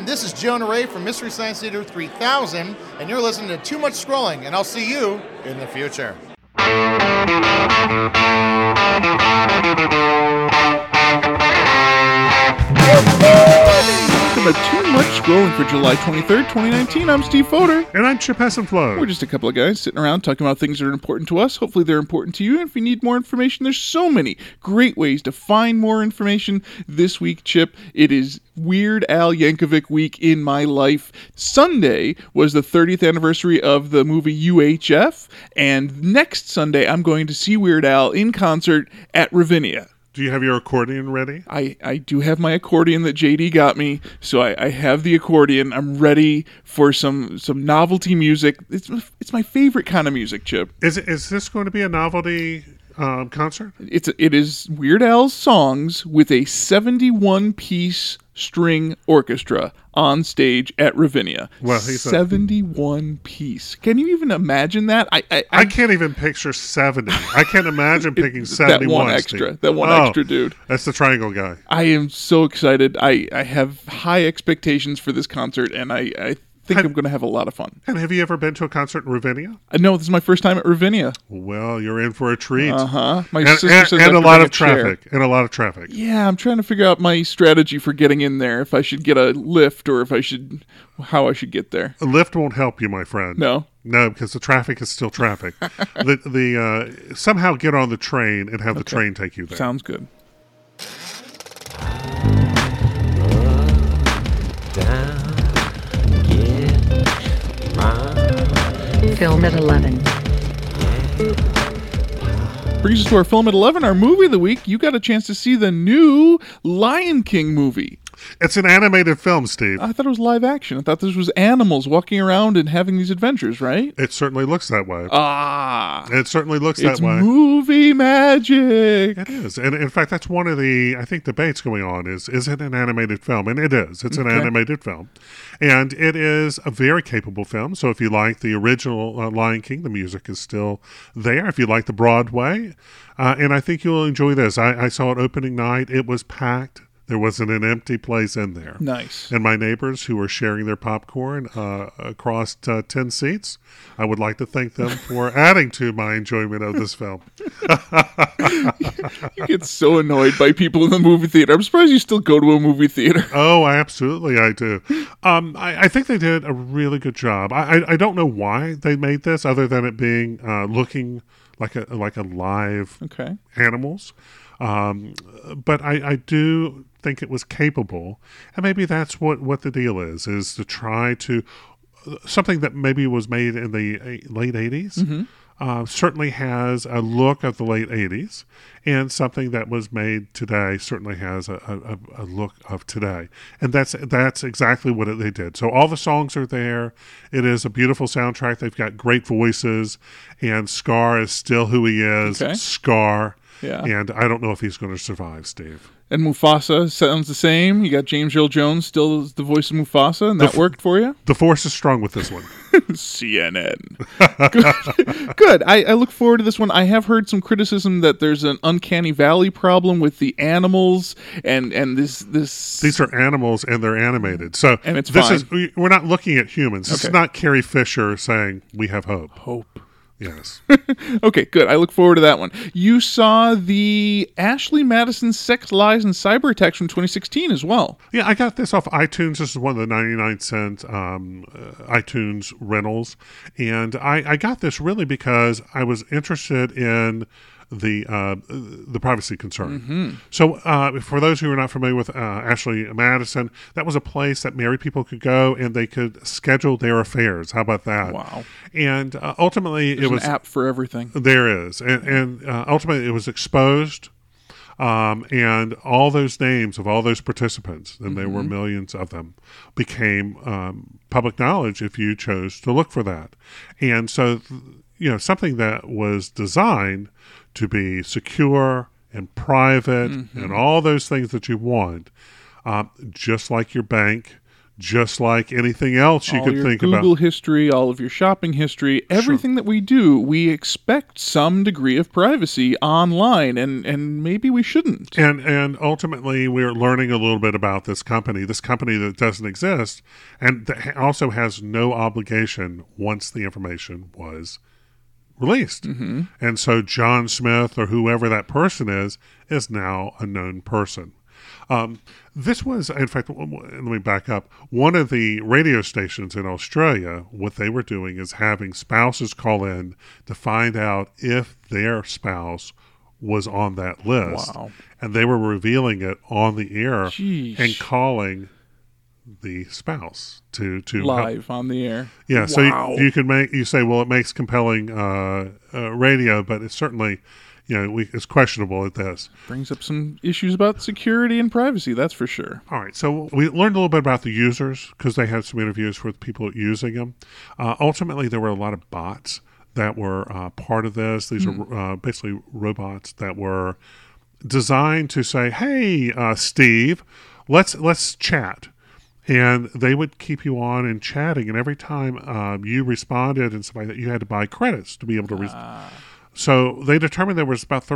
this is Jonah Ray from Mystery Science Theater 3000, and you're listening to Too Much Scrolling, and I'll see you in the future. Welcome to Too Much Scrolling for July 23rd, 2019. I'm Steve Foder. And I'm Chip Hassenflow. We're just a couple of guys sitting around talking about things that are important to us. Hopefully they're important to you. And if you need more information, there's so many great ways to find more information. This week, Chip, it is Weird Al Yankovic week in my life. Sunday was the 30th anniversary of the movie UHF. And next Sunday, I'm going to see Weird Al in concert at Ravinia. Do you have your accordion ready? I do have my accordion that JD got me, so I have the accordion. I'm ready for some novelty music. It's my favorite kind of music, Chip. Is this going to be a novelty concert? It is Weird Al's songs with a 71-piece string orchestra on stage at Ravinia. Well, he's 71-piece. Can you even imagine that? I can't even picture 70. I can't imagine picking 71. That one extra. That one extra dude. That's the triangle guy. I am so excited. I have high expectations for this concert, and I think I'm going to have a lot of fun. And have you ever been to a concert in Ravinia? No, this is my first time at Ravinia. Well, you're in for a treat. My sister says and a lot of traffic. And a lot of traffic. Yeah, I'm trying to figure out my strategy for getting in there. If I should get a lift or how I should get there. A lift won't help you, my friend. No, because the traffic is still traffic. Somehow get on the train and have the train take you there. Sounds good. Film at 11. Brings us to our Film at 11, our movie of the week. You got a chance to see the new Lion King movie. It's an animated film, Steve. I thought it was live action. I thought this was animals walking around and having these adventures, right? It certainly looks that way. It certainly looks that way. It's movie magic. It is. And in fact, that's one of the, I think, debates going on is it an animated film? And it is. It's an animated film. And it is a very capable film. So if you like the original Lion King, the music is still there. If you like the Broadway, and I think you'll enjoy this. I saw it opening night. It was packed. There wasn't an empty place in there. Nice. And my neighbors who were sharing their popcorn across 10 seats, I would like to thank them for adding to my enjoyment of this film. You get so annoyed by people in the movie theater. I'm surprised you still go to a movie theater. Oh, absolutely, I do. I think they did a really good job. I don't know why they made this, other than it being looking like a live animals. But I do think it was capable, and maybe that's what the deal is to try to something that maybe was made in the late 80s. Certainly has a look of the late 80s, and something that was made today certainly has a look of today. And that's exactly what they did. So all the songs are there. It is a beautiful soundtrack. They've got great voices, and Scar is still who he is. Scar. Yeah. And I don't know if he's going to survive, Steve. And Mufasa sounds the same. You got James Earl Jones still as the voice of Mufasa, and that worked for you? The force is strong with this one. CNN. Good. I look forward to this one. I have heard some criticism that there's an uncanny valley problem with the animals, and this. These are animals, and they're animated. So and it's fine. We're not looking at humans. This is not Carrie Fisher saying we have hope. Hope. Yes. Okay, good. I look forward to that one. You saw the Ashley Madison Sex, Lies, and Cyber Attacks from 2016 as well. Yeah, I got this off iTunes. This is one of the 99-cent iTunes rentals. And I got this really because I was interested in the privacy concern. So for those who are not familiar with Ashley Madison, that was a place that married people could go and they could schedule their affairs. How about that? Wow. And ultimately There's it was an app for everything. There is. And ultimately it was exposed. And all those names of all those participants, and there were millions of them, became public knowledge if you chose to look for that. And so, something that was designed to be secure and private and all those things that you want, just like your bank, just like anything else you all could your think Google about. history, all of your shopping history, everything that we do, we expect some degree of privacy online, and maybe we shouldn't. And ultimately, we're learning a little bit about this company that doesn't exist, and that also has no obligation once the information was released. Mm-hmm. And so John Smith, or whoever that person is now a known person. This was, in fact, let me back up. One of the radio stations in Australia, what they were doing is having spouses call in to find out if their spouse was on that list. Wow. And they were revealing it on the air Sheesh. and calling the spouse to Live on the air. Yeah, Wow. so you can you say, well, it makes compelling radio, but it's certainly, it's questionable at this. Brings up some issues about security and privacy, that's for sure. All right, so we learned a little bit about the users because they had some interviews with people using them. Ultimately, there were a lot of bots that were part of this. These are basically robots that were designed to say, hey, Steve, let's chat. And they would keep you on and chatting. And every time you responded and stuff like that, you had to buy credits to be able to So they determined there was about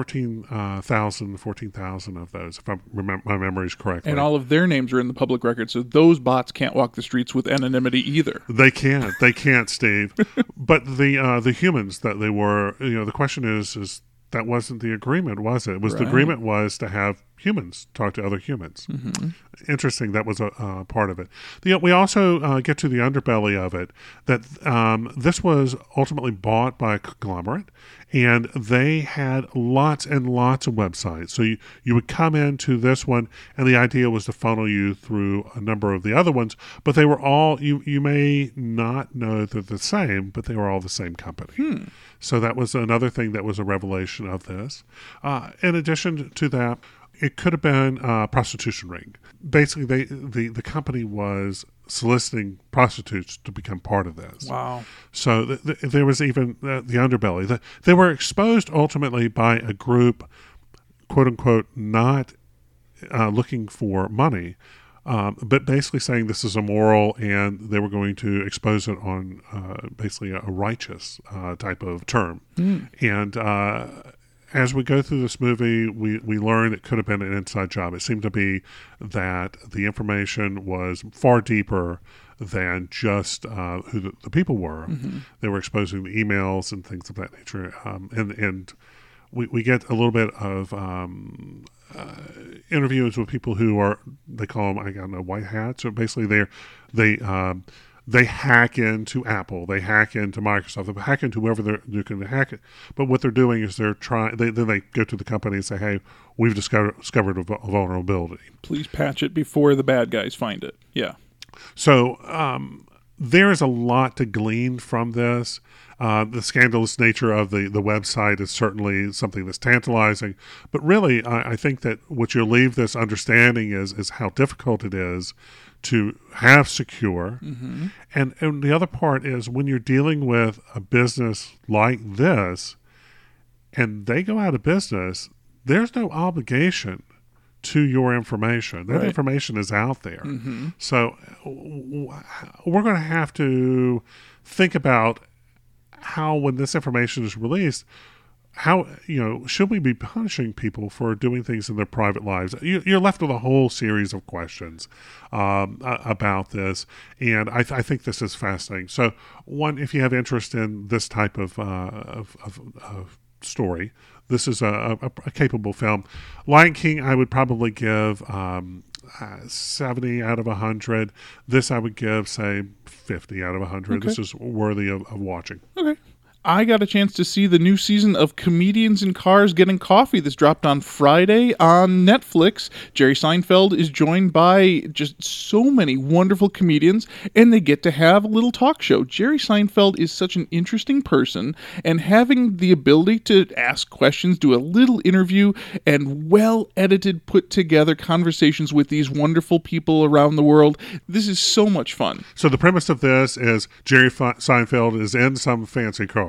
14,000 of those, if I remember my memories correctly. And all of their names are in the public record, so those bots can't walk the streets with anonymity either. They can't, Steve. But the humans that they were, the question is that wasn't the agreement, was it? The agreement was to have humans talk to other humans. Mm-hmm. Interesting. That was a part of it. We also get to the underbelly of it, that this was ultimately bought by a conglomerate, and they had lots and lots of websites. So you would come into this one, and the idea was to funnel you through a number of the other ones, but they were all, you may not know they're the same, but they were all the same company. So that was another thing that was a revelation of this. In addition to that, it could have been a prostitution ring. Basically, the company was soliciting prostitutes to become part of this. Wow. So there was even the underbelly. They were exposed ultimately by a group, quote unquote, not looking for money, but basically saying this is immoral, and they were going to expose it on basically a righteous type of term. And as we go through this movie, we learn it could have been an inside job. It seemed to be that the information was far deeper than just who the people were. Mm-hmm. They were exposing the emails and things of that nature. And we get a little bit of interviews with people who are, they call them, I don't know, white hats. So basically they hack into Apple, they hack into Microsoft, they hack into whoever they're going to hack it. But what they're doing is they're trying. Then they go to the company and say, "Hey, we've discovered a vulnerability. Please patch it before the bad guys find it." Yeah. So there is a lot to glean from this. The scandalous nature of the website is certainly something that's tantalizing. But really, I think that what you'll leave this understanding is how difficult it is to have secure. Mm-hmm. And the other part is when you're dealing with a business like this and they go out of business, there's no obligation to your information. That information is out there. Mm-hmm. So we're going to have to think about how, when this information is released, how, should we be punishing people for doing things in their private lives? You're left with a whole series of questions about this, and I think this is fascinating. So, one, if you have interest in this type of story, this is a capable film. Lion King, I would probably give 70 out of 100. This I would give, say, 50 out of 100. Okay. This is worthy of watching. Okay. I got a chance to see the new season of Comedians in Cars Getting Coffee that's dropped on Friday on Netflix. Jerry Seinfeld is joined by just so many wonderful comedians, and they get to have a little talk show. Jerry Seinfeld is such an interesting person, and having the ability to ask questions, do a little interview, and well-edited, put-together conversations with these wonderful people around the world, this is so much fun. So the premise of this is Jerry Seinfeld is in some fancy car.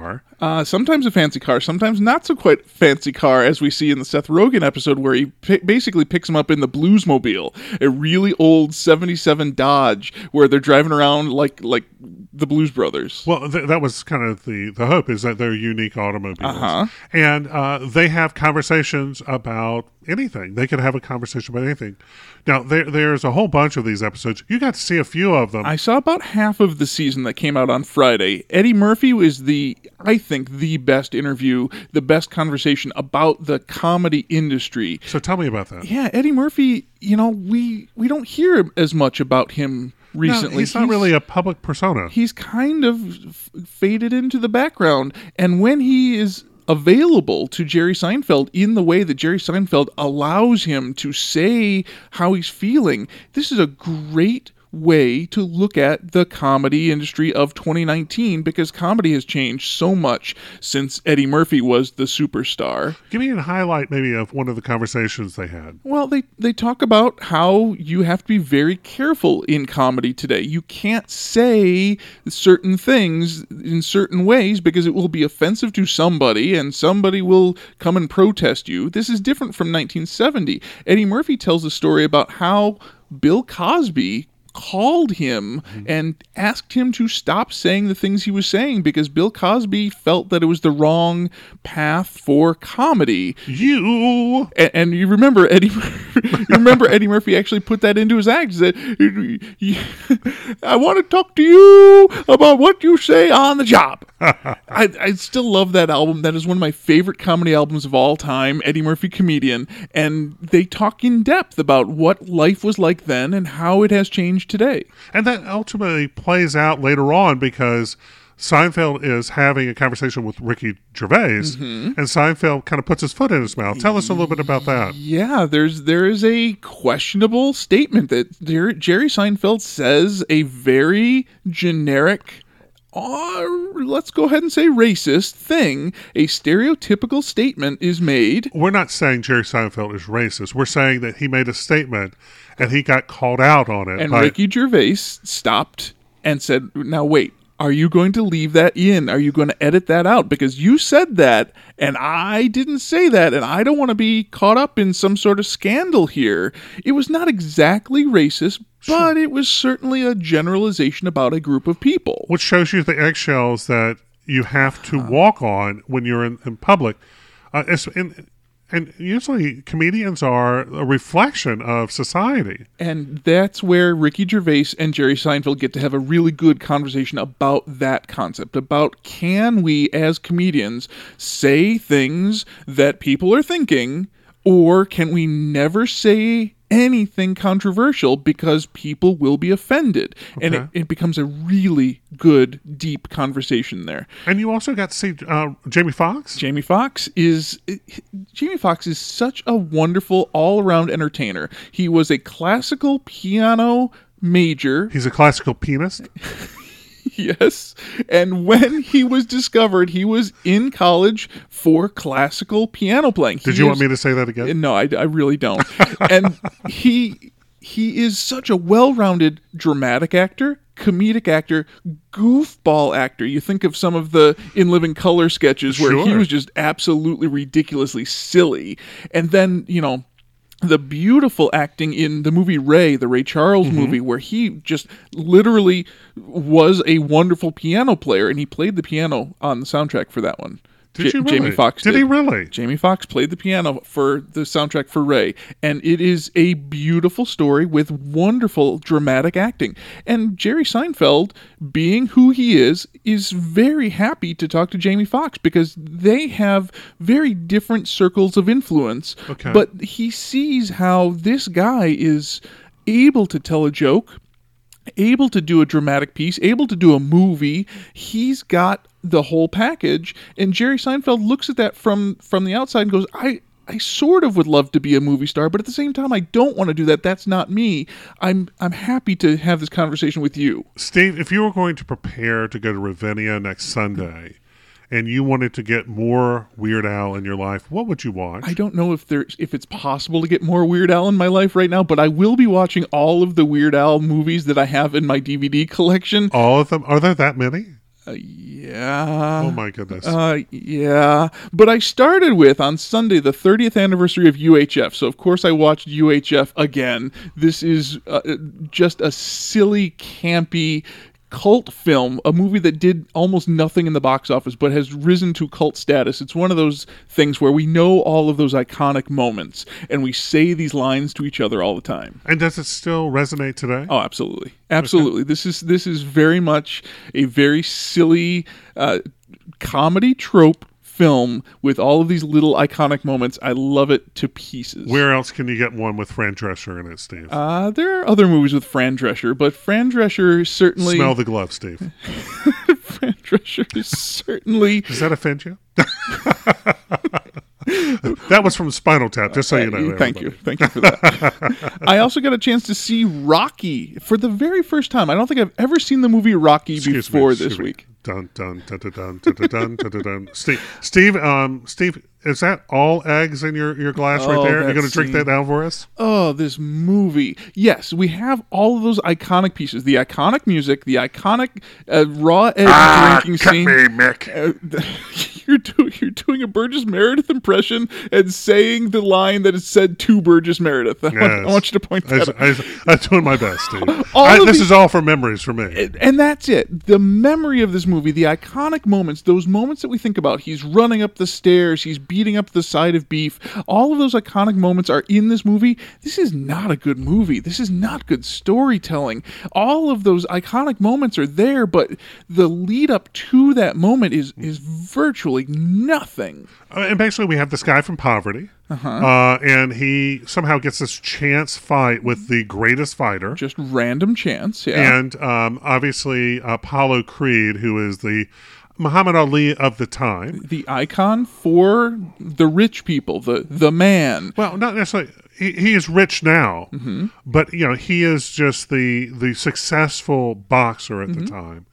car. Sometimes a fancy car, sometimes not so quite fancy car, as we see in the Seth Rogen episode where he basically picks him up in the Bluesmobile, a really old 77 Dodge where they're driving around like the Blues Brothers. Well, that was kind of the hope, is that they're unique automobiles. And they have conversations about anything. They could have a conversation about anything. Now, there's a whole bunch of these episodes. You got to see a few of them. I saw about half of the season that came out on Friday. Eddie Murphy is I think, the best interview, the best conversation about the comedy industry. So tell me about that. Yeah, Eddie Murphy, we don't hear as much about him recently. No, he's not really a public persona. He's kind of faded into the background. And when he is available to Jerry Seinfeld in the way that Jerry Seinfeld allows him to say how he's feeling, this is a great way to look at the comedy industry of 2019, because comedy has changed so much since Eddie Murphy was the superstar. Give me a highlight maybe of one of the conversations they had. Well, they talk about how you have to be very careful in comedy today. You can't say certain things in certain ways because it will be offensive to somebody and somebody will come and protest you. This is different from 1970. Eddie Murphy tells a story about how Bill Cosby called him and asked him to stop saying the things he was saying because Bill Cosby felt that it was the wrong path for comedy. And you remember Eddie Murphy actually put that into his act. He said, I want to talk to you about what you say on the job. I still love that album. That is one of my favorite comedy albums of all time, Eddie Murphy Comedian. And they talk in depth about what life was like then and how it has changed today. And that ultimately plays out later on because Seinfeld is having a conversation with Ricky Gervais, and Seinfeld kind of puts his foot in his mouth. Tell us a little bit about that. Yeah, there is a questionable statement that Jerry Seinfeld says a very generic, let's go ahead and say racist thing. A stereotypical statement is made. We're not saying Jerry Seinfeld is racist. We're saying that he made a statement and he got called out on it. And Ricky Gervais stopped and said, now wait, are you going to leave that in? Are you going to edit that out? Because you said that, and I didn't say that, and I don't want to be caught up in some sort of scandal here. It was not exactly racist, but it was certainly a generalization about a group of people. Which shows you the eggshells that you have to walk on when you're in public. And usually comedians are a reflection of society. And that's where Ricky Gervais and Jerry Seinfeld get to have a really good conversation about that concept, about can we as comedians say things that people are thinking, or can we never say anything controversial because people will be offended. Okay. And it becomes a really good, deep conversation there. And you also got to see Jamie Foxx? Jamie Foxx is such a wonderful all-around entertainer. He was a classical piano major. He's a classical pianist? Yes. And when he was discovered, he was in college for classical piano playing. Did you want me to say that again? No, I really don't. And he is such a well-rounded dramatic actor, comedic actor, goofball actor. You think of some of the In Living Color sketches where he was just absolutely ridiculously silly. And then, the beautiful acting in the movie Ray, the Ray Charles movie, where he just literally was a wonderful piano player, and he played the piano on the soundtrack for that one. Did you really? Jamie Foxx did. He really? Jamie Foxx played the piano for the soundtrack for Ray, and it is a beautiful story with wonderful dramatic acting. And Jerry Seinfeld, being who he is very happy to talk to Jamie Foxx because they have very different circles of influence. Okay. But he sees how this guy is able to tell a joke, able to do a dramatic piece, able to do a movie. He's got the whole package, and Jerry Seinfeld looks at that from the outside and goes, I sort of would love to be a movie star, but at the same time, I don't want to do that. That's not me. I'm happy to have this conversation with you. Steve, if you were going to prepare to go to Ravinia next Sunday, and you wanted to get more Weird Al in your life, what would you watch? I don't know if it's possible to get more Weird Al in my life right now, but I will be watching all of the Weird Al movies that I have in my DVD collection. All of them? Are there that many? Yeah. Oh my goodness. Yeah. But I started with, on Sunday, the 30th anniversary of UHF. So, of course, I watched UHF again. This is just a silly, campy cult film, a movie that did almost nothing in the box office but has risen to cult status. It's one of those things where we know all of those iconic moments and we say these lines to each other all the time. And does it still resonate today? Oh, absolutely. Absolutely. Okay. This is very much a very silly comedy trope film with all of these little iconic moments. I love it to pieces. Where else can you get one with Fran Drescher in it, Steve? There are other movies with Fran Drescher, but Fran Drescher certainly... Smell the glove, Steve. Fran Drescher is certainly... Does that offend you? That was from Spinal Tap, just so you know. Thank you for that. I also got a chance to see Rocky for the very first time. I don't think I've ever seen the movie Rocky before this week. Dun dun dun dun dun dun dun dun dun. Steve, is that all eggs in your glass right there? You're going to drink that down for us? Oh, this movie. Yes, we have all of those iconic pieces. The iconic music, the iconic raw egg drinking scene. Me, Mick. You're doing a Burgess Meredith impression and saying the line that is said to Burgess Meredith. I want you to point that out. I'm doing my best, Steve. This is all from memories for me. And that's it. The memory of this movie, the iconic moments, those moments that we think about. He's running up the stairs. He's beating up the side of beef. All of those iconic moments are in this movie. This is not a good movie. This is not good storytelling. All of those iconic moments are there, but the lead up to that moment is virtually nothing. And basically, we have this guy from poverty, and he somehow gets this chance fight with the greatest fighter. Just random chance, yeah. And obviously, Apollo Creed, who is the Muhammad Ali of the time. The icon for the rich people, the man. Well, not necessarily. He is rich now, but he is just the successful boxer at the time.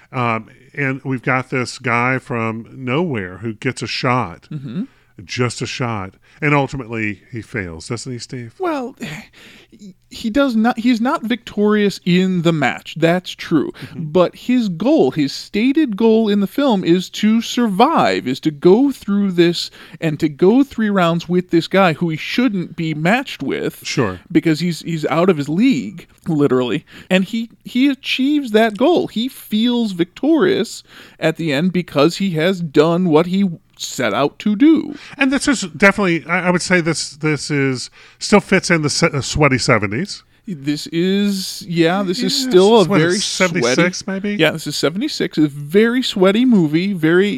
And we've got this guy from nowhere who gets a shot, just a shot, and ultimately he fails, doesn't he, Steve? Well, he does not. He's not victorious in the match. That's true. But his goal, his stated goal in the film, is to survive, is to go through this and to go 3 rounds with this guy who he shouldn't be matched with. Sure. Because he's out of his league, literally. And he achieves that goal. He feels victorious at the end because he has done what he set out to do. And this is definitely, I would say this is still fits in the sweaty 70s. This is still a very 76 sweaty, maybe. Yeah, this is 76. A very sweaty movie. Very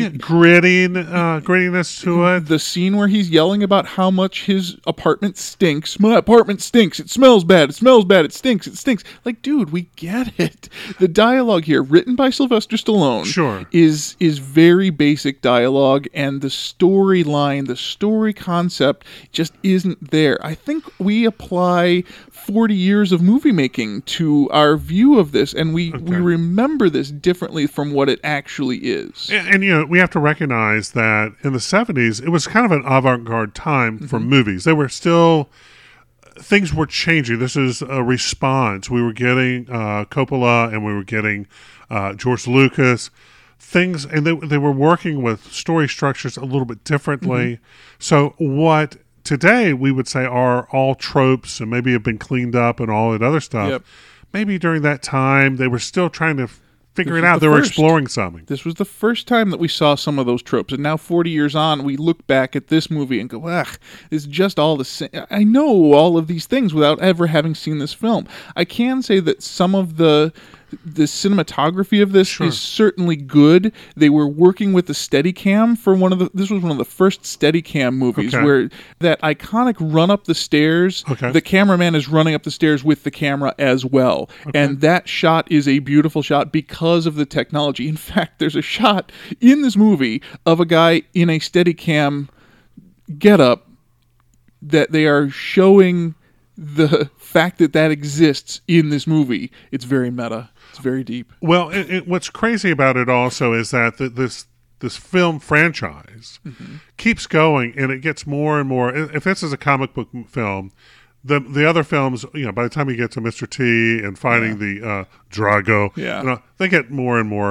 grittiness to it. The scene where he's yelling about how much his apartment stinks. My apartment stinks. It smells bad. It smells bad. It stinks. It stinks. Like, dude, we get it. The dialogue here, written by Sylvester Stallone, sure, is very basic dialogue, and the storyline, the story concept, just isn't there. I think we apply 40 years of movie making to our view of this, and we remember this differently from what it actually is. And we have to recognize that in the 70s, it was kind of an avant-garde time for movies. They were still, things were changing. This is a response. We were getting Coppola, and we were getting George Lucas. Things, and they were working with story structures a little bit differently. So what today we would say are all tropes and maybe have been cleaned up and all that other stuff. Maybe during that time they were still trying to figure it out. They were exploring something. This was the first time that we saw some of those tropes. And now 40 years on, we look back at this movie and go, it's just all the same. I know all of these things without ever having seen this film. I can say that some of the cinematography of this is certainly good. They were working with the Steadicam for this was one of the first Steadicam movies where that iconic run up the stairs, the cameraman is running up the stairs with the camera as well. And that shot is a beautiful shot because of the technology. In fact, there's a shot in this movie of a guy in a Steadicam getup that they are showing the fact that exists in this movie. It's very meta. It's very deep. Well, what's crazy about it also is that this film franchise keeps going, and it gets more and more. If this is a comic book film, the other films, by the time you get to Mr. T and fighting the Drago, they get more and more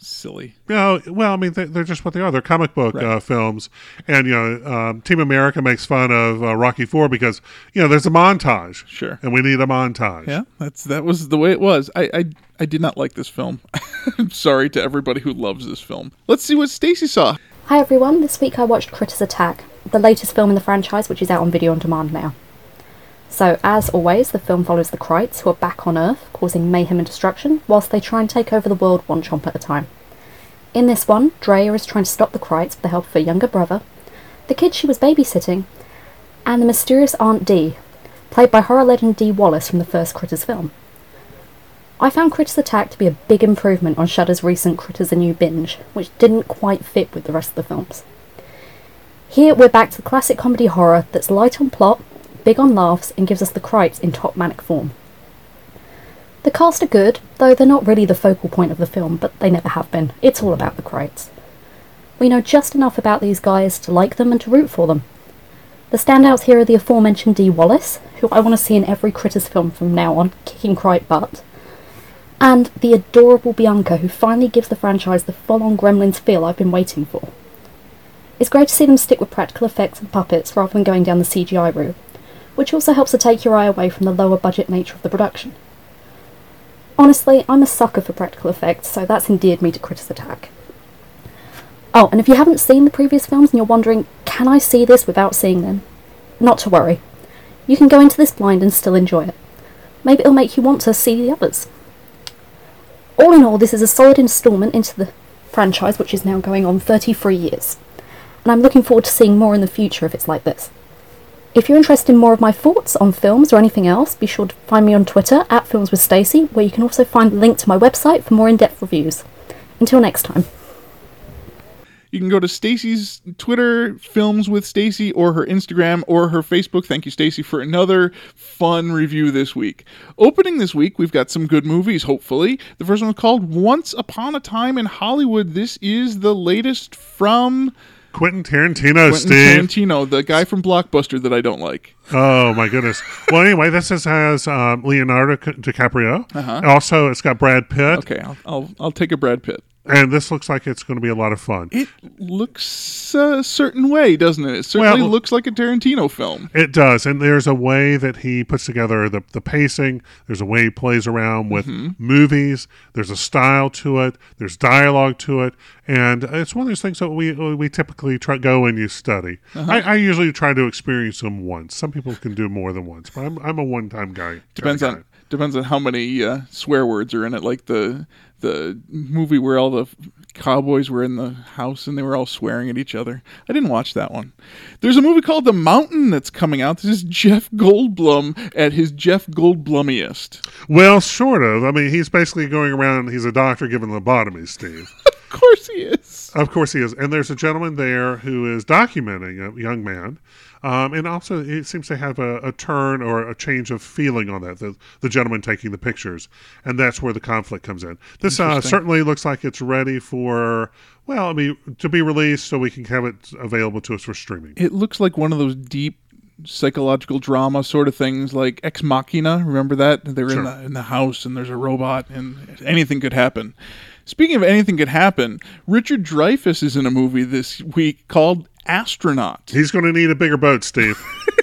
silly. Well, I mean, they're just what they are. They're comic book films. And, Team America makes fun of Rocky IV because, there's a montage. Sure. And we need a montage. Yeah, that was the way it was. I did not like this film. I'm sorry to everybody who loves this film. Let's see what Stacy saw. Hi everyone, this week I watched Critters Attack, the latest film in the franchise, which is out on video on demand now. So, as always, the film follows the Krites, who are back on Earth, causing mayhem and destruction, whilst they try and take over the world one chomp at a time. In this one, Drea is trying to stop the Krites with the help of her younger brother, the kid she was babysitting, and the mysterious Aunt Dee, played by horror legend Dee Wallace from the first Critters film. I found Critters Attack to be a big improvement on Shudder's recent Critters A New binge, which didn't quite fit with the rest of the films. Here we're back to the classic comedy horror that's light on plot, big on laughs, and gives us the Krites in top manic form. The cast are good, though they're not really the focal point of the film, but they never have been. It's all about the Krites. We know just enough about these guys to like them and to root for them. The standouts here are the aforementioned Dee Wallace, who I want to see in every Critters film from now on, kicking Krite butt, and the adorable Bianca, who finally gives the franchise the full-on Gremlins feel I've been waiting for. It's great to see them stick with practical effects and puppets rather than going down the CGI route, which also helps to take your eye away from the lower budget nature of the production. Honestly, I'm a sucker for practical effects, so that's endeared me to Critters Attack. Oh, and if you haven't seen the previous films and you're wondering, can I see this without seeing them? Not to worry. You can go into this blind and still enjoy it. Maybe it'll make you want to see the others. All in all, this is a solid instalment into the franchise, which is now going on 33 years. And I'm looking forward to seeing more in the future if it's like this. If you're interested in more of my thoughts on films or anything else, be sure to find me on Twitter @FilmsWithStacy, where you can also find the link to my website for more in-depth reviews. Until next time. You can go to Stacy's Twitter, Films with Stacy, or her Instagram, or her Facebook. Thank you, Stacy, for another fun review this week. Opening this week, we've got some good movies, hopefully. The first one is called Once Upon a Time in Hollywood. This is the latest from Quentin Tarantino, Steve. Tarantino, the guy from Blockbuster that I don't like. Oh, my goodness. Well, anyway, this has Leonardo DiCaprio. Also, it's got Brad Pitt. Okay, I'll take a Brad Pitt. And this looks like it's going to be a lot of fun. It looks a certain way, doesn't it? It certainly looks like a Tarantino film. It does. And there's a way that he puts together the pacing. There's a way he plays around with movies. There's a style to it. There's dialogue to it. And it's one of those things that we typically go and you study. I usually try to experience them once. Some people can do more than once, but I'm a one-time guy. Depends on how many swear words are in it, like the movie where all the cowboys were in the house and they were all swearing at each other. I didn't watch that one. There's a movie called The Mountain that's coming out. This is Jeff Goldblum at his Jeff Goldblumiest. Well, sort of. I mean, he's basically going around, he's a doctor giving lobotomies, Steve. Of course he is. Of course he is. And there's a gentleman there who is documenting a young man. And also, it seems to have a turn or a change of feeling on that, the gentleman taking the pictures. And that's where the conflict comes in. This certainly looks like it's ready for, to be released so we can have it available to us for streaming. It looks like one of those deep psychological drama sort of things like Ex Machina. Remember that? They were in the house and there's a robot and anything could happen. Speaking of anything could happen, Richard Dreyfuss is in a movie this week called Astronaut. He's going to need a bigger boat, Steve.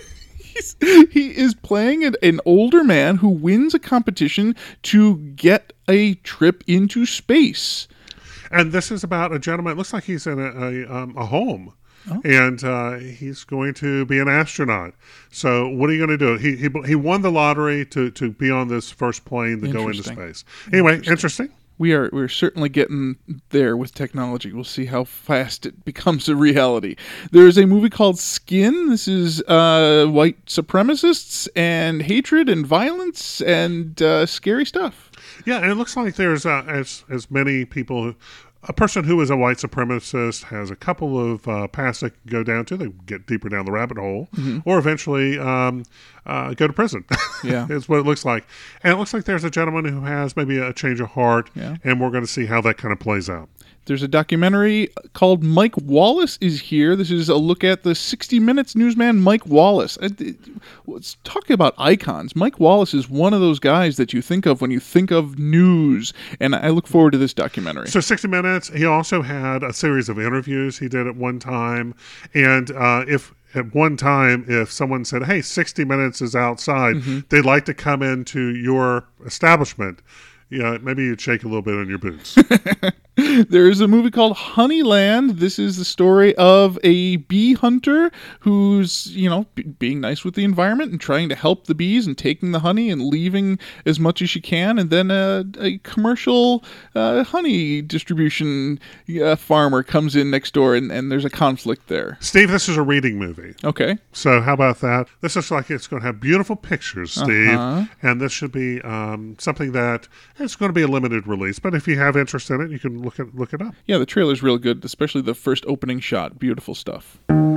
He is playing an older man who wins a competition to get a trip into space. And this is about a gentleman. It looks like he's in a home. Oh. And he's going to be an astronaut. So what are you going to do? He won the lottery to be on this first plane to go into space. Anyway, interesting. We're certainly getting there with technology. We'll see how fast it becomes a reality. There's a movie called Skin. This is white supremacists and hatred and violence and scary stuff. Yeah, and it looks like there's as many people. A person who is a white supremacist has a couple of paths they can go down to. They get deeper down the rabbit hole, or eventually go to prison. Yeah, is what it looks like. And it looks like there's a gentleman who has maybe a change of heart, and we're going to see how that kind of plays out. There's a documentary called Mike Wallace is Here. This is a look at the 60 Minutes newsman Mike Wallace. Let's talk about icons. Mike Wallace is one of those guys that you think of when you think of news, and I look forward to this documentary. So 60 Minutes, he also had a series of interviews he did at one time, and if someone said, hey, 60 Minutes is outside, they'd like to come into your establishment, maybe you'd shake a little bit on your boots. There's a movie called Honeyland. This is the story of a bee hunter who's, being nice with the environment and trying to help the bees and taking the honey and leaving as much as she can. And then a commercial honey distribution farmer comes in next door, and there's a conflict there. Steve, this is a reading movie. Okay. So how about that? This looks like it's going to have beautiful pictures, Steve. And this should be something that it's going to be a limited release. But if you have interest in it, you can look it up. Yeah, the trailer's real good, especially the first opening shot. Beautiful stuff.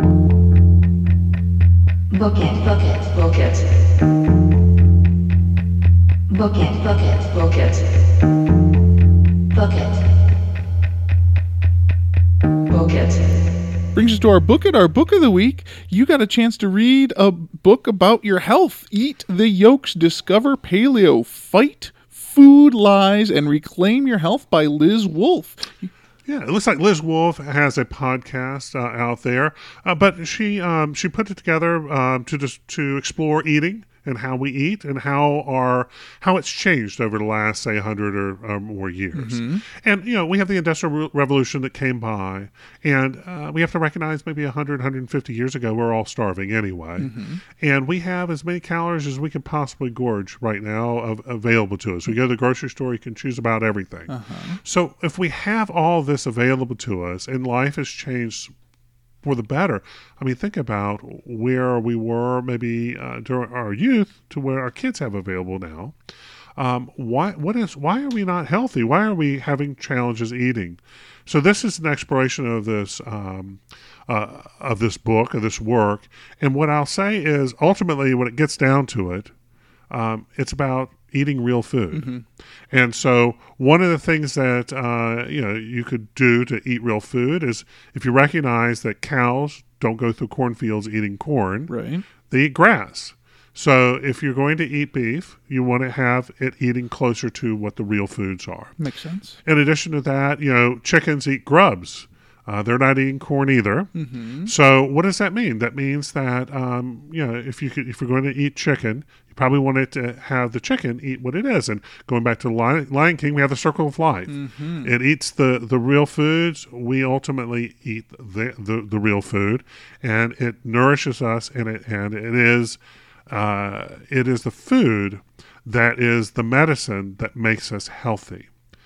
Book it. Book it. Book it. Book it. Book it. Book it. Book it. Book it. Brings us to our book of the week. You got a chance to read a book about your health. Eat the Yolks, Discover Paleo, Fight Food Lies, and Reclaim Your Health by Liz Wolfe. Yeah, it looks like Liz Wolfe has a podcast out there, but she put it together to explore eating and how we eat and how it's changed over the last, say, 100 or more years. And, we have the Industrial Revolution that came by, and we have to recognize maybe 100, 150 years ago, we're all starving anyway. And we have as many calories as we can possibly gorge right now available to us. We go to the grocery store, you can choose about everything. So if we have all this available to us and life has changed for the better. I mean, think about where we were maybe during our youth to where our kids have available now. Why are we not healthy? Why are we having challenges eating? So this is an exploration of this book, of this work. And what I'll say is ultimately when it gets down to it, it's about eating real food. And so one of the things that you could do to eat real food is if you recognize that cows don't go through cornfields eating corn, right? They eat grass. So if you're going to eat beef, you want to have it eating closer to what the real foods are. Makes sense. In addition to that, chickens eat grubs. They're not eating corn either. So what does that mean? That means that if you're going to eat chicken, you probably want it to have the chicken eat what it is. And going back to Lion King, we have the circle of life. It eats the real foods. We ultimately eat the real food, and it nourishes us. And it is the food that is the medicine that makes us healthy.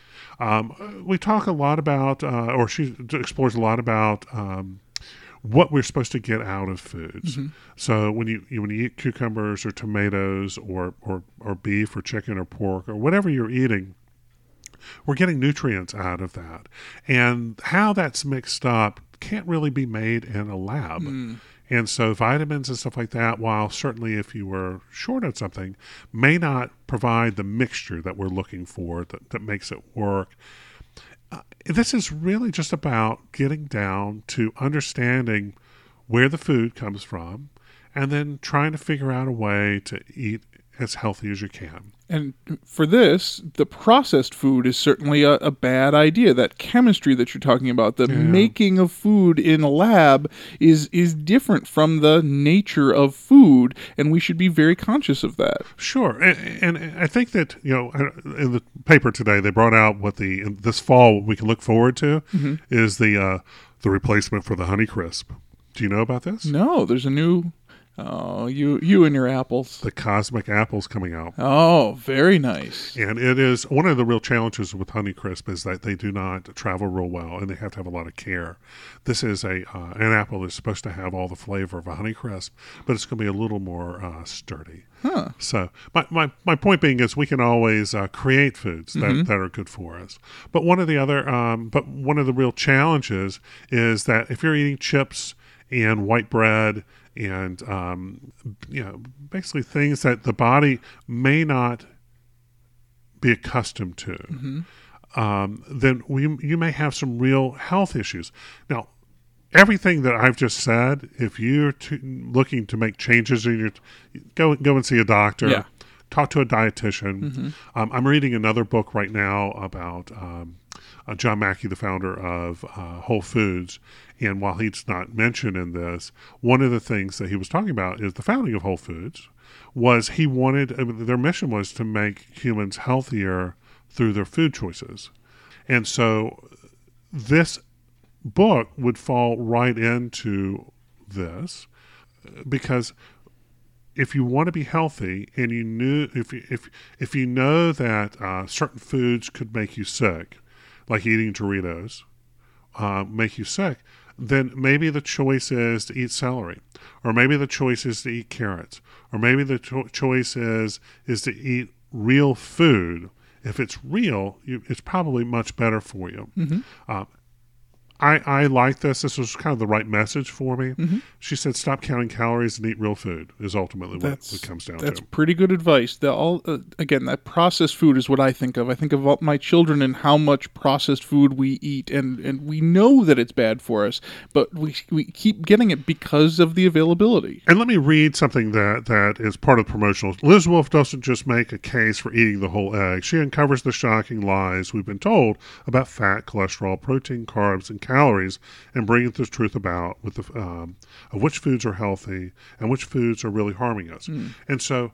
We talk a lot about, or she explores a lot about what we're supposed to get out of foods. So when you eat cucumbers or tomatoes or beef or chicken or pork or whatever you're eating, we're getting nutrients out of that. And how that's mixed up can't really be made in a lab. And so vitamins and stuff like that, while certainly if you were short on something, may not provide the mixture that we're looking for that makes it work. This is really just about getting down to understanding where the food comes from and then trying to figure out a way to eat as healthy as you can. And for this, the processed food is certainly a bad idea. That chemistry that you're talking about, the making of food in a lab is different from the nature of food, and we should be very conscious of that. Sure. And I think that, in the paper today, they brought out what this fall we can look forward to is the replacement for the Honeycrisp. Do you know about this? No, there's a new... Oh, you and your apples. The Cosmic Apple's coming out. Oh, very nice. And it is one of the real challenges with Honeycrisp is that they do not travel real well and they have to have a lot of care. This is an apple that's supposed to have all the flavor of a Honeycrisp, but it's going to be a little more sturdy. So my point being is we can always create foods that are good for us. But one of the real challenges is that if you're eating chips and white bread and basically things that the body may not be accustomed to. then you may have some real health issues. Now, everything that I've just said, if you're looking to make changes in your, go and see a doctor. Yeah. Talk to a dietitian. Mm-hmm. I'm reading another book right now about John Mackey, the founder of Whole Foods. And while he's not mentioned in this, one of the things that he was talking about is the founding of Whole Foods was he wanted, their mission was to make humans healthier through their food choices. And so this book would fall right into this, because if you want to be healthy and you knew if you know that certain foods could make you sick, like eating Doritos, make you sick, then maybe the choice is to eat celery, or maybe the choice is to eat carrots, or maybe the choice is to eat real food. If it's real, it's probably much better for you. Mm-hmm. I like this. This was kind of the right message for me. Mm-hmm. She said, stop counting calories and eat real food is ultimately what it comes down to. That's pretty good advice. Again, that processed food is what I think of. I think of all my children and how much processed food we eat, and we know that it's bad for us, but we keep getting it because of the availability. And let me read something that is part of the promotional. Liz Wolfe doesn't just make a case for eating the whole egg. She uncovers the shocking lies we've been told about fat, cholesterol, protein, carbs, and calories, and bringing the truth about with of which foods are healthy and which foods are really harming us. And so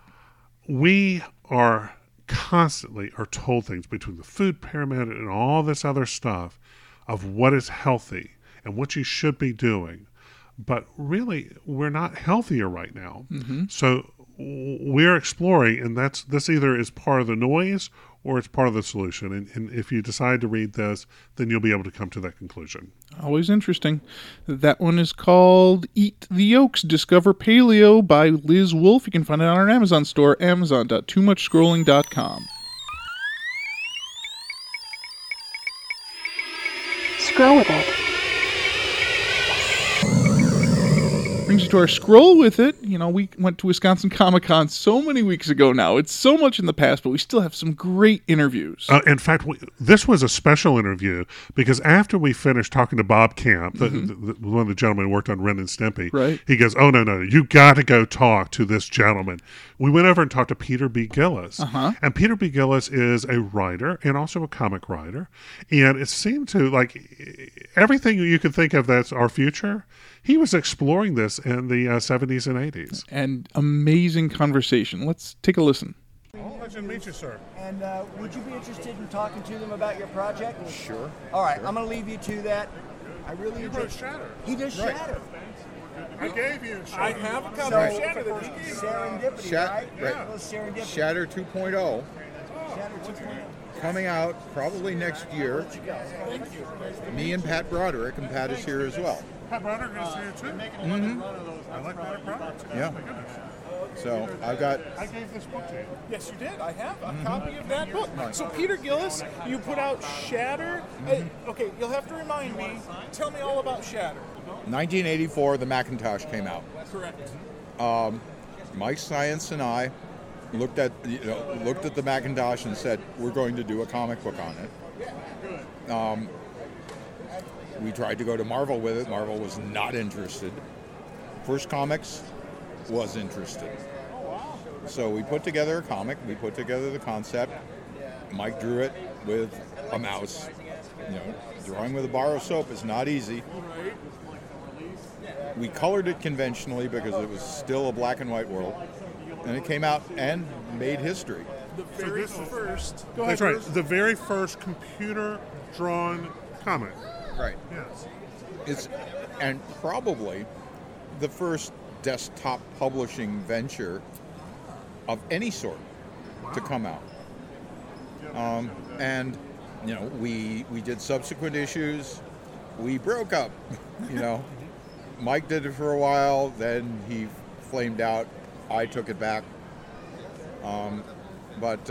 we are constantly told things between the food pyramid and all this other stuff of what is healthy and what you should be doing. But really, we're not healthier right now. Mm-hmm. So we're exploring, and this either is part of the noise or it's part of the solution. And if you decide to read this, then you'll be able to come to that conclusion. Always interesting. That one is called Eat the Yolks, Discover Paleo by Liz Wolfe. You can find it on our Amazon store, amazon.toomuchscrolling.com. Scroll with it. Brings you to our Scroll with it. You know, we went to Wisconsin Comic-Con so many weeks ago now. It's so much in the past, but we still have some great interviews. In fact, this was a special interview because after we finished talking to Bob Camp, one of the gentlemen who worked on Ren and Stimpy, right. He goes, oh, no, you got to go talk to this gentleman. We went over and talked to Peter B. Gillis. Uh-huh. And Peter B. Gillis is a writer and also a comic writer. And it seemed to, like, everything you could think of that's our future, he was exploring this in the 70s and 80s. And amazing conversation. Let's take a listen. Pleasure to meet you, sir. And would you be interested in talking to them about your project? Sure. All right, sure. I'm going to leave you to that. I really enjoy Shatter. He does Right. Shatter. I gave you Shatter. I have a copy So, of Shatter that he gave me. Serendipity, right? Right. Well, serendipity. Shatter 2.0 Shatter 2.0. coming out probably next year. Me and Pat Broderick, and Pat is here as well. Pat Broderick is here, too. Mm-hmm. I like that product. Yeah. Oh, my goodness. So I've got. I gave this book to you. Yes, you did. I have a copy of that book. So, Peter Gillis, you put out Shatter. Okay, you'll have to remind me. Tell me all about Shatter. 1984, the Macintosh came out. Correct. Mike Science and I looked at the Macintosh and said, we're going to do a comic book on it. We tried to go to Marvel with it. Marvel was not interested. First Comics was interested. So we put together a comic. We put together the concept. Mike drew it with a mouse. Drawing with a bar of soap is not easy. We colored it conventionally because it was still a black and white world. And it came out and made history. The very first. Go ahead. That's right. Bruce. The very first computer-drawn comic. Right. Yes. And probably the first desktop publishing venture of any sort to come out. And we did subsequent issues. We broke up. Mike did it for a while, then he flamed out. I took it back. But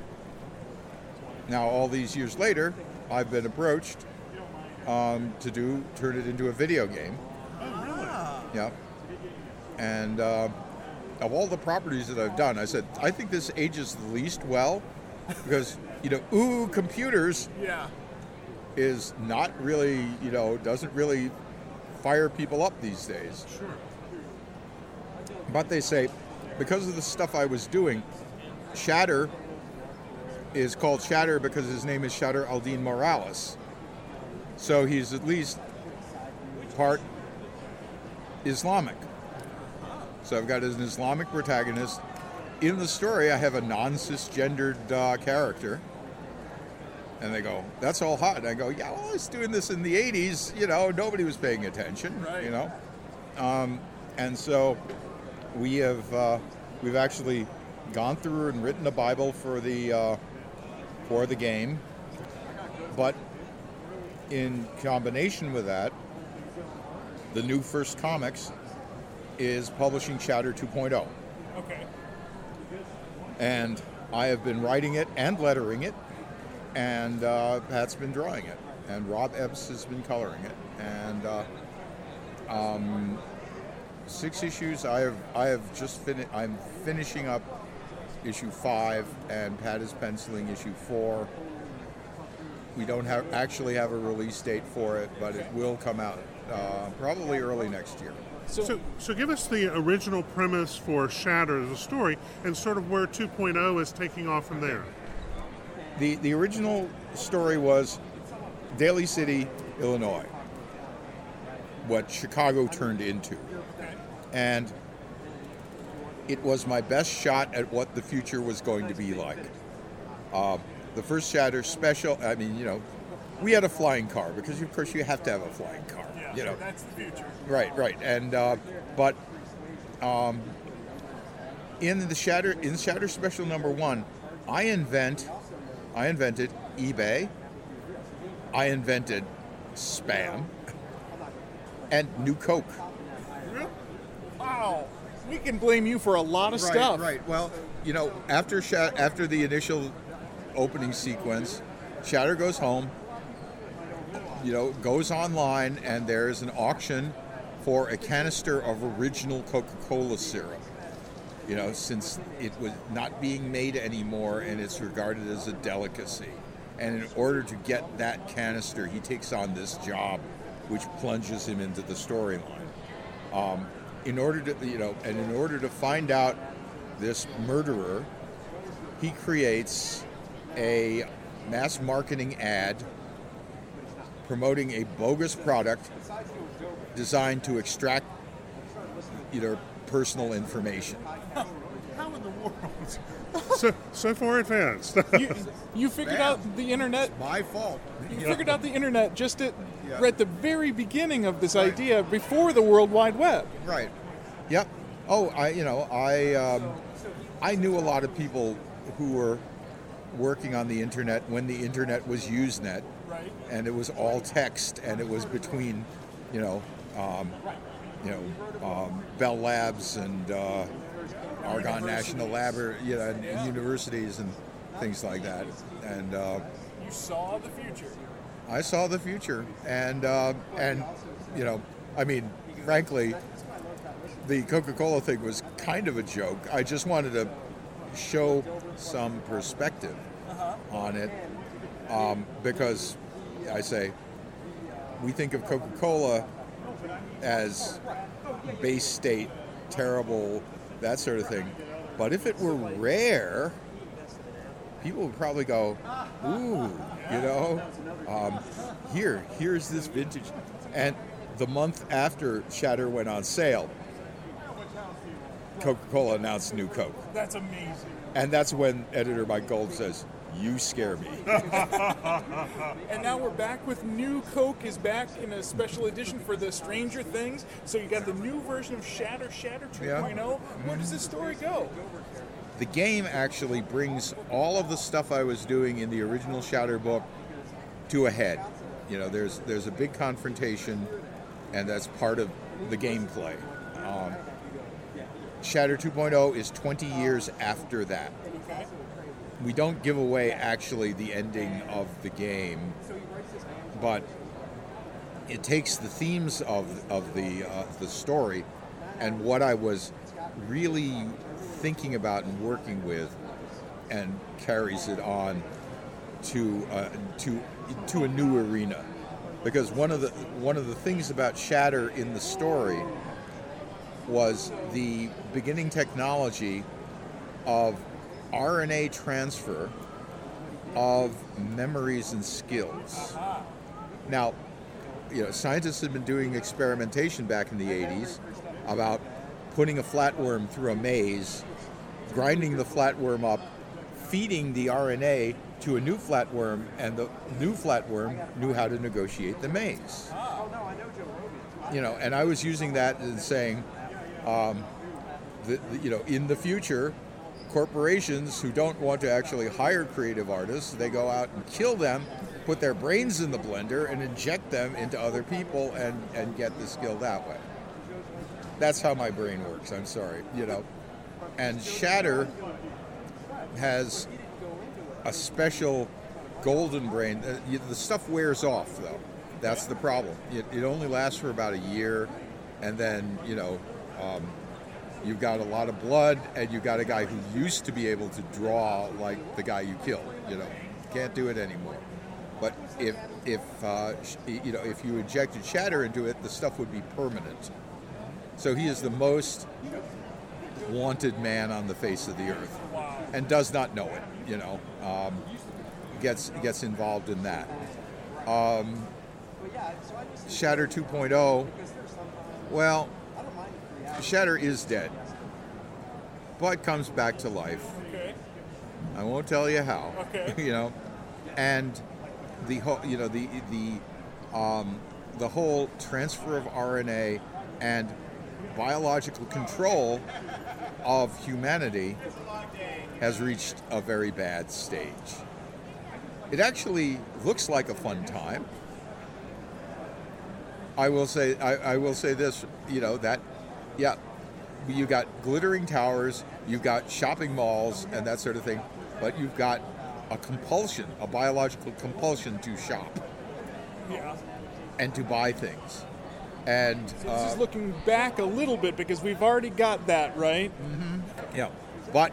now all these years later, I've been approached to turn it into a video game. Oh, really? Yeah. And of all the properties that I've done, I said, I think this ages the least well because ooh, computers Yeah. is not really, doesn't really fire people up these days. Sure. But they say, because of the stuff I was doing, Shatter is called Shatter because his name is Shatter Aldin Morales. So he's at least part Islamic. So I've got an Islamic protagonist. In the story, I have a non-cisgendered character. And they go, that's all hot. And I go, yeah, well, I was doing this in the 80s. Nobody was paying attention, Right. And so we've actually gone through and written a Bible for the game. But in combination with that, the new First Comics is publishing Shatter 2.0. Okay. And I have been writing it and lettering it. And Pat's been drawing it, and Rob Epps has been coloring it, and 6 issues. I have just finished. I'm finishing up issue 5, and Pat is penciling issue 4. We don't actually have a release date for it, but it will come out probably early next year. So give us the original premise for Shatter as a story, and sort of where 2.0 is taking off from there. The original story was Daly City, Illinois, what Chicago turned into. And it was my best shot at what the future was going to be like. The first Shatter special, we had a flying car, because of course you have to have a flying car. Yeah, that's the future. Right. And but in Shatter Special number 1, I invented eBay, I invented spam, and New Coke. Wow. We can blame you for a lot of stuff. Right. Well, after the initial opening sequence, Shatter goes home, goes online, and there's an auction for a canister of original Coca-Cola syrup. Since it was not being made anymore and it's regarded as a delicacy. And in order to get that canister, he takes on this job, which plunges him into the storyline. In order to find out this murderer, he creates a mass marketing ad promoting a bogus product designed to extract personal information. How in the world? So far advanced. You figured out the internet. It's my fault. You figured out the internet just right at the very beginning of this idea, before the World Wide Web. Right. Yep. Oh, I knew a lot of people who were working on the internet when the internet was Usenet, Right. and it was all text, and it was between, Bell Labs and Argonne National Lab, and universities and things like that. And You saw the future. I saw the future, and frankly, the Coca-Cola thing was kind of a joke. I just wanted to show some perspective on it, because I say we think of Coca-Cola as base state, terrible, that sort of thing. But if it were rare, people would probably go, ooh, here's this vintage. And the month after Shatter went on sale, Coca-Cola announced New Coke. That's amazing. And that's when editor Mike Gold says, you scare me. And now we're back with New Coke is back in a special edition for the Stranger Things. So you got the new version of Shatter 2.0. Yeah. Where does this story go? The game actually brings all of the stuff I was doing in the original Shatter book to a head. There's a big confrontation, and that's part of the gameplay. Shatter 2.0 is 20 years after that. Okay. We don't give away actually the ending of the game, but it takes the themes of the story and what I was really thinking about and working with and carries it on to a new arena. Because one of the things about Shatter in the story was the beginning technology of RNA transfer of memories and skills. Now, scientists had been doing experimentation back in the 80s about putting a flatworm through a maze, grinding the flatworm up, feeding the RNA to a new flatworm, and the new flatworm knew how to negotiate the maze. And I was using that and saying, in the future, corporations who don't want to actually hire creative artists, they go out and kill them, put their brains in the blender, and inject them into other people and get the skill that way. That's how my brain works, I'm sorry, And Shatter has a special golden brain. The stuff wears off, though. That's the problem. It only lasts for about a year, and then, you've got a lot of blood, and you've got a guy who used to be able to draw like the guy you killed. Can't do it anymore. But if you injected Shatter into it, the stuff would be permanent. So he is the most wanted man on the face of the earth, and does not know it. Gets involved in that. Shatter 2.0. Well, Shatter is dead, but comes back to life. Okay. I won't tell you how. Okay. And the whole, the whole transfer of RNA and biological control of humanity has reached a very bad stage. It actually looks like a fun time. I will say this, you got glittering towers, you've got shopping malls and that sort of thing, but you've got a biological compulsion to shop. Yeah. And to buy things. And so this is looking back a little bit because we've already got that, right? Mm-hmm. Yeah. But,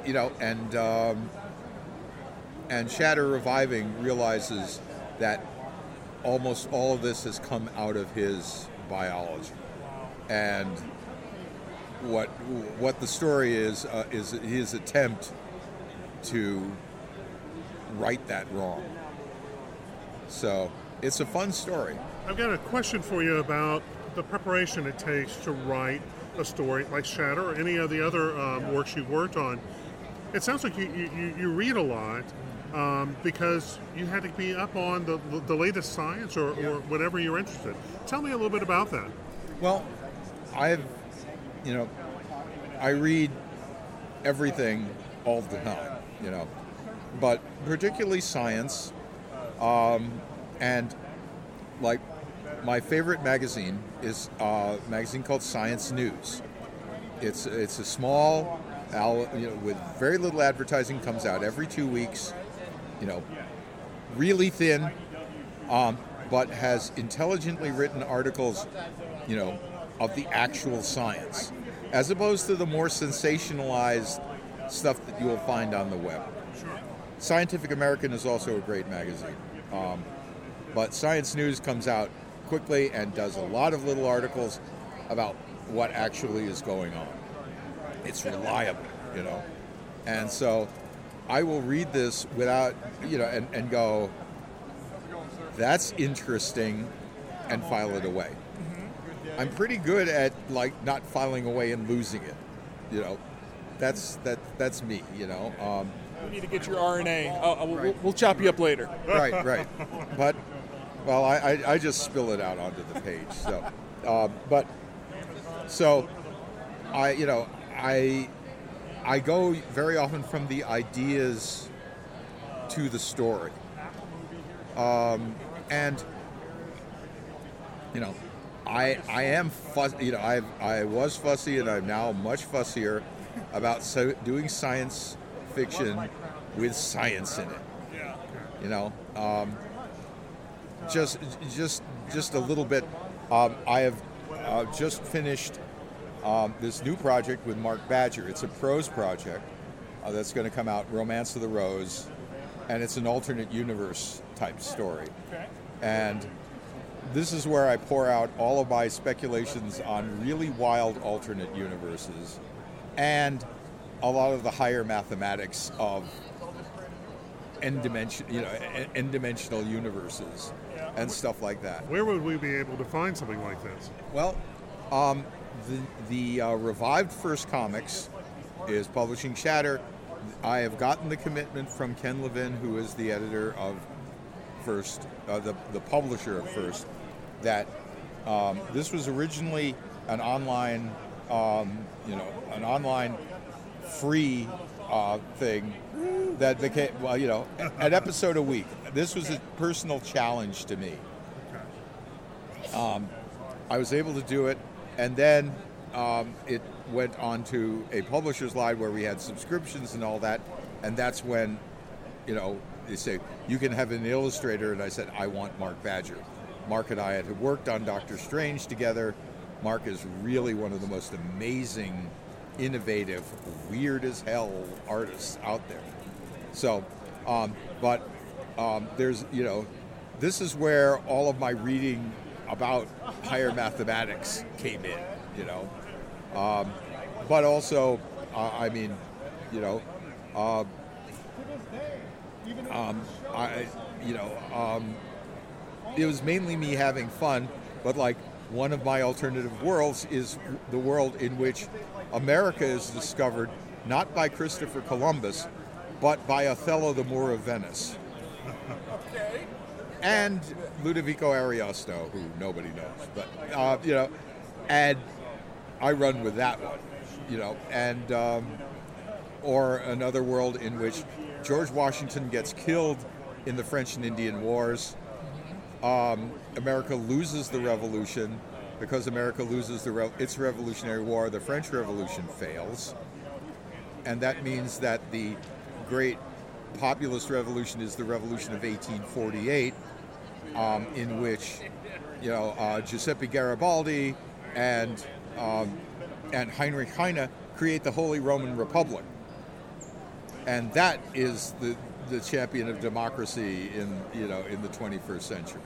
and Shatter Reviving realizes that almost all of this has come out of his biology. And what the story is his attempt to right that wrong. So it's a fun story. I've got a question for you about the preparation it takes to write a story like Shatter or any of the other works you've worked on. It sounds like you read a lot because you had to be up on the latest science or whatever you're interested. Tell me a little bit about that. Well, I read everything all the time, but particularly science, and like my favorite magazine is a magazine called Science News. It's a small, with very little advertising, comes out every 2 weeks, really thin, but has intelligently written articles, of the actual science, as opposed to the more sensationalized stuff that you will find on the web. Scientific American is also a great magazine, but Science News comes out quickly and does a lot of little articles about what actually is going on. It's reliable, and so I will read this without, and go, that's interesting, and file it away. I'm pretty good at not filing away and losing it, That's me, We need to get your RNA. We'll chop you up later. Right. But, well, I just spill it out onto the page. So, I go very often from the ideas to the story, and I am fussy. I was fussy, and I'm now much fussier about doing science fiction with science in it. Just a little bit. I have just finished this new project with Mark Badger. It's a prose project that's going to come out, Romance of the Rose, and it's an alternate universe type story. Okay. And this is where I pour out all of my speculations on really wild alternate universes and a lot of the higher mathematics of n-dimensional universes and stuff like that. Where would we be able to find something like this? Well, the revived First Comics is publishing Shatter. I have gotten the commitment from Ken Levin, who is the editor of First, the publisher of First, that this was originally an online, an online free thing that became, an episode a week. This was a personal challenge to me. I was able to do it, and then it went on to a publisher's line where we had subscriptions and all that, and that's when, they say, you can have an illustrator, and I said, I want Mark Badger. Mark and I had worked on Doctor Strange together. Mark is really one of the most amazing, innovative, weird as hell artists out there. So, there's, this is where all of my reading about higher mathematics came in, but also, it was mainly me having fun, but like one of my alternative worlds is the world in which America is discovered not by Christopher Columbus, but by Othello the Moor of Venice. Okay. And Ludovico Ariosto, who nobody knows, but and I run with that one, and or another world in which George Washington gets killed in the French and Indian Wars. America loses the Revolution. Because America loses its Revolutionary War, the French Revolution fails, and that means that the great populist revolution is the Revolution of 1848, in which Giuseppe Garibaldi and Heinrich Heine create the Holy Roman Republic, and that is the champion of democracy in the 21st century.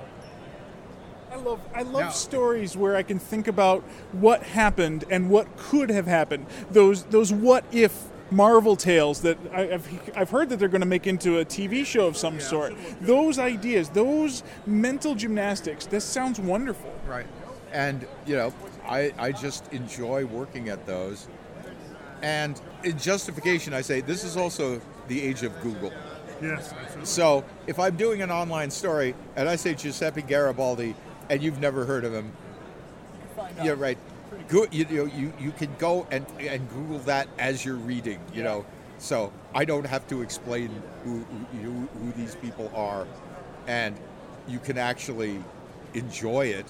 I love stories where I can think about what happened and what could have happened. Those what if Marvel tales that I've heard that they're going to make into a TV show of some sort. Those ideas, those mental gymnastics. This sounds wonderful. Right, and I just enjoy working at those. And in justification, I say this is also the age of Google. Yes, absolutely. So if I'm doing an online story and I say Giuseppe Garibaldi, and you've never heard of him, yeah, right. You can go and Google that as you're reading, So I don't have to explain who these people are, and you can actually enjoy it.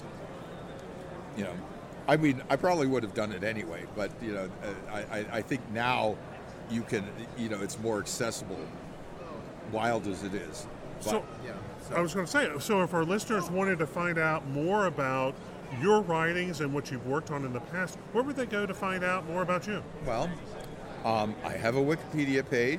I mean, I probably would have done it anyway, but I think now you can, it's more accessible, wild as it is. But, I was going to say, so if our listeners wanted to find out more about your writings and what you've worked on in the past, where would they go to find out more about you? Well, I have a Wikipedia page.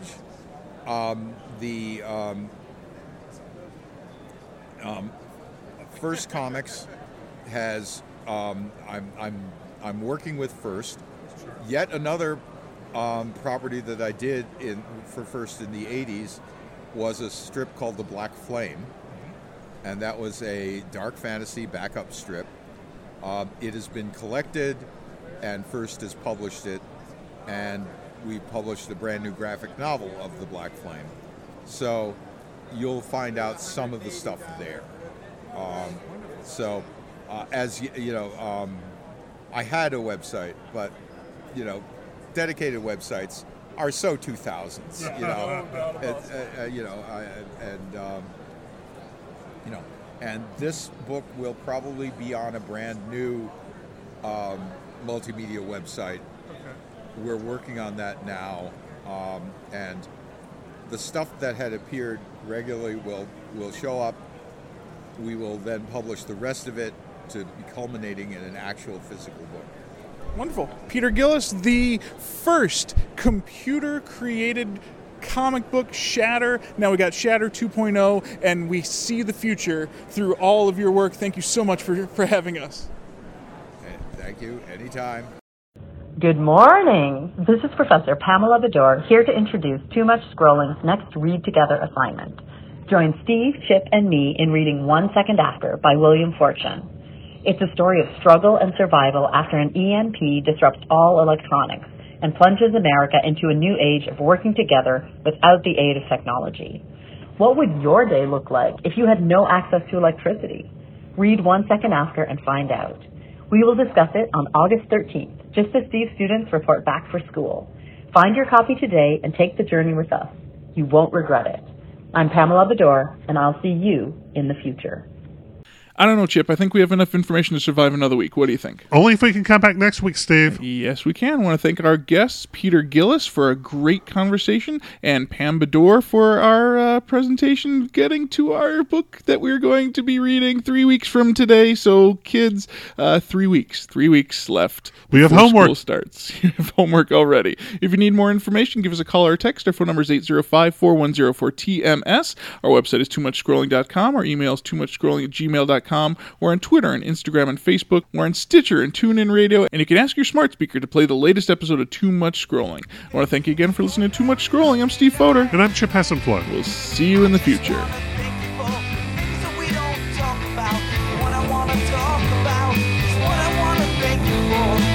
First Comics has. I'm working with First. Yet another property that I did for First in the 80s was a strip called The Black Flame, and that was a dark fantasy backup strip. It has been collected, and First has published it, and we published a brand new graphic novel of The Black Flame. So you'll find out some of the stuff there. As you know, I had a website, but dedicated websites are so 2000s, and this book will probably be on a brand new multimedia website. Okay. We're working on that now, and the stuff that had appeared regularly will show up. We will then publish the rest of it to be culminating in an actual physical book. Wonderful. Peter Gillis, the first computer-created comic book Shatter. Now we got Shatter 2.0, and we see the future through all of your work. Thank you so much for having us. Thank you. Anytime. Good morning. This is Professor Pamela Bedore here to introduce Too Much Scrolling's next Read Together assignment. Join Steve, Chip, and me in reading 1 Second After by William Fortune. It's a story of struggle and survival after an EMP disrupts all electronics and plunges America into a new age of working together without the aid of technology. What would your day look like if you had no access to electricity? Read 1 Second After and find out. We will discuss it on August 13th, just as Steve's students report back for school. Find your copy today and take the journey with us. You won't regret it. I'm Pamela Bedore, and I'll see you in the future. I don't know, Chip. I think we have enough information to survive another week. What do you think? Only if we can come back next week, Steve. Yes, we can. I want to thank our guests, Peter Gillis, for a great conversation, and Pam Bedore for our presentation, getting to our book that we're going to be reading 3 weeks from today. So, kids, 3 weeks. 3 weweeks left. We have homework. School starts. You have homework already. If you need more information, give us a call or a text. Our phone number is 805-410-4TMS. Our website is toomuchscrolling.com. Our email is toomuchscrolling@gmail.com. We're on Twitter and Instagram and Facebook. We're on Stitcher and TuneIn Radio. And you can ask your smart speaker to play the latest episode of Too Much Scrolling. I want to thank you again for listening to Too Much Scrolling. I'm Steve Fodor. And I'm Chip Hessenflow. We'll see you in the future. What I wanna thank you for.